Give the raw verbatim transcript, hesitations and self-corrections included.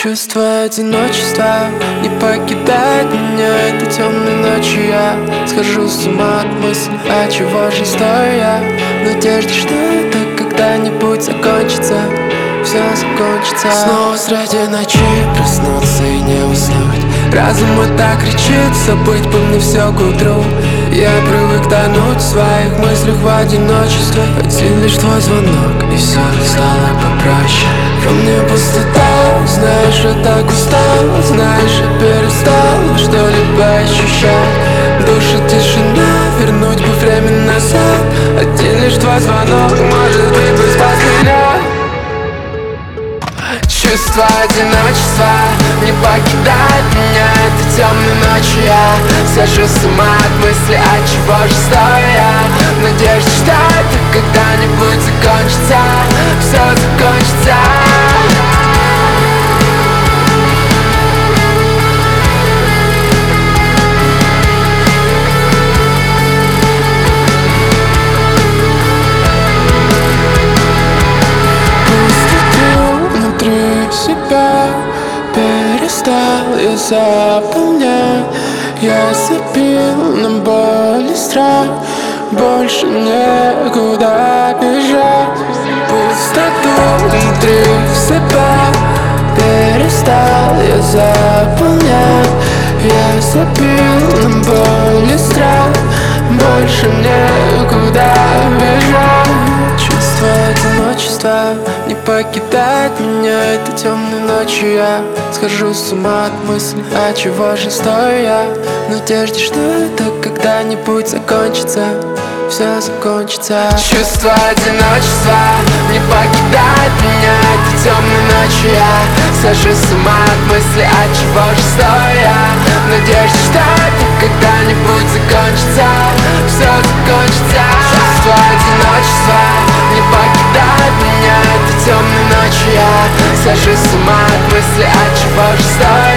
Чувство одиночества не покидает меня этой темной ночью. Я схожу с ума от мысли, а чего же стою я в надежде, что это когда-нибудь закончится. Все закончится. Снова среди ночи проснуться и не уснуть. Разум вот так кричит, забыть бы мне все к утру. Я привык тонуть в своих мыслях в одиночестве. Один лишь твой звонок, и все стало попроще. Во мне пустота, знаешь, я так устал. Знаешь, я перестал что-либо ощущать. Душит тишина, вернуть бы время назад. Один лишь твой звонок, может быть, бы спас меня. Чувство одиночества не покидает меня этой темной ночью. Я схожу с ума от мысли, а чего же стою я в надежде, что это когда-нибудь закончится. Все закончится. Перестал я заполнять. Я забил на боль и страх. Больше некуда бежать. Пустоту внутри себя перестал я заполнять. Я забил на боль и страх. Больше некуда бежать. Чувство одиночества не покидает меня этой темной ночью. Я схожу с ума от мысли, а чего же стою я в надежде, что это когда-нибудь закончится. Все закончится. Чувство одиночества не покидает меня этой темной ночью. Я схожу с ума от мысли, а чего же стою я в надежде, что это когда-нибудь закончится. Все закончится. Чувство одиночества не покидает меня этой темной ночью. Я схожу с ума от мысли, а чего же стою